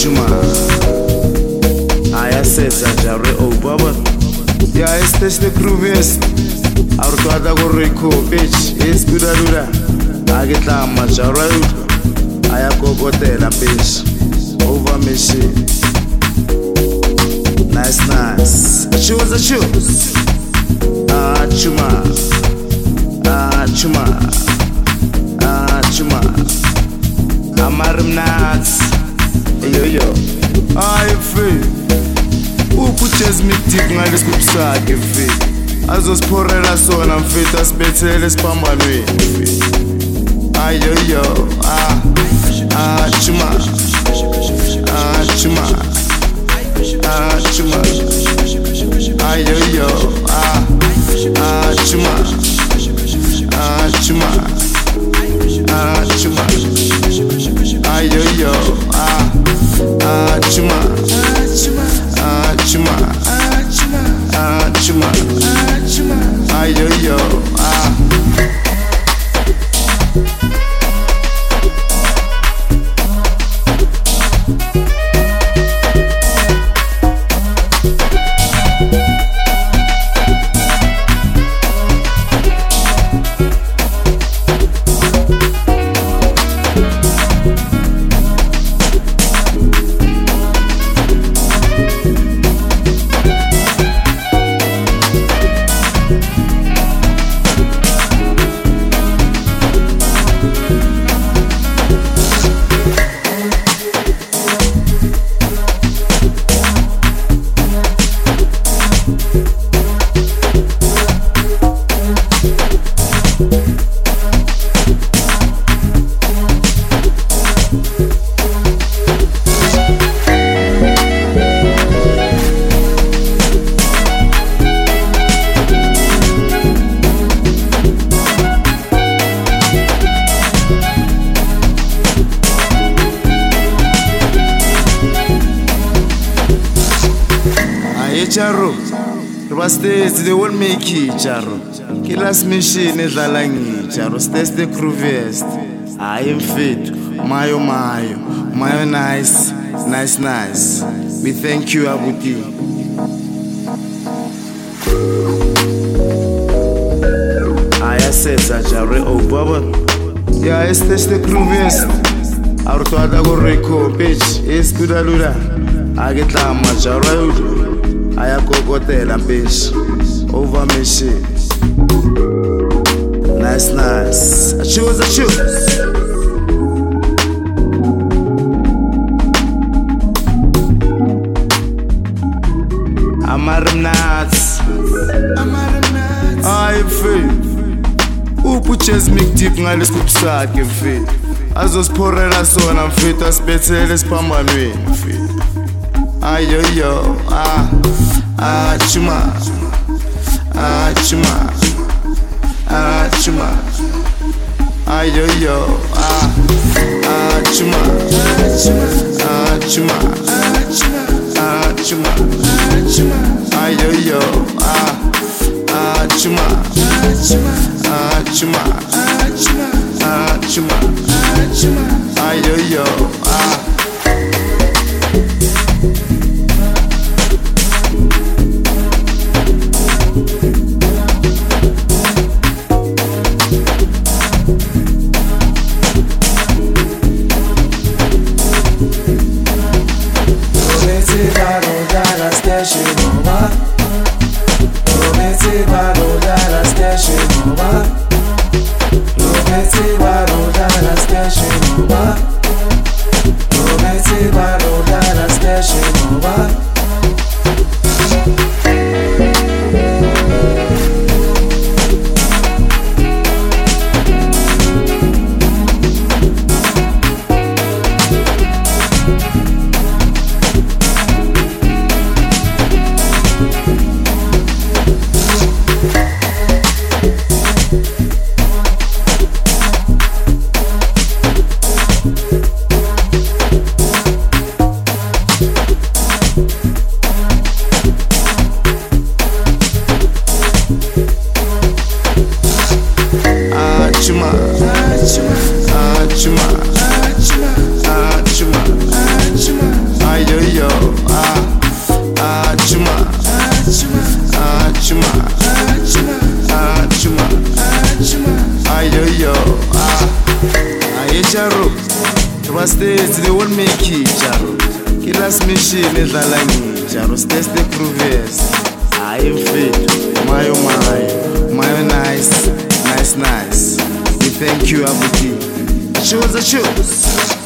Chuma ayasetsa jare obaba ya este grooviest arutwada go record page eskudaluda aketla majara ayakokotela page over machine. Nice shoes Chuma Amarim nuts yo I feel ukuchezi mitik ngales kubsake feel azosiphorela sona mfethu asibethele siphambanweni ayo Chuma ayo Chuma ayo ayo Charo, Rubastes, they won't make it, Charo. Killas machine is the language, Charo. Stays the crewest. I am fit. Mayo. Mayo nice. We thank you, Abuti. I said, Charo, oh, Baba. Yeah, it's the crewest. Arutwada go record page. It's good, Aluda. I get that much, Charo. Ayakokotela page over machine. Nice. Shoes. Amarim nuts. I feel ukuchezi miktip ngales kubsake feel azosiphorela sona mfethu asibethele siphambanweni feel ayo Chuma ayo Chuma ayo Chuma ayo Chuma Bastards, they will make it, Jaro. Killers machine is la Jaro. Stays the Cruviest. I am fit. Mayo, nice. We thank you, Abuti. Choose a choose.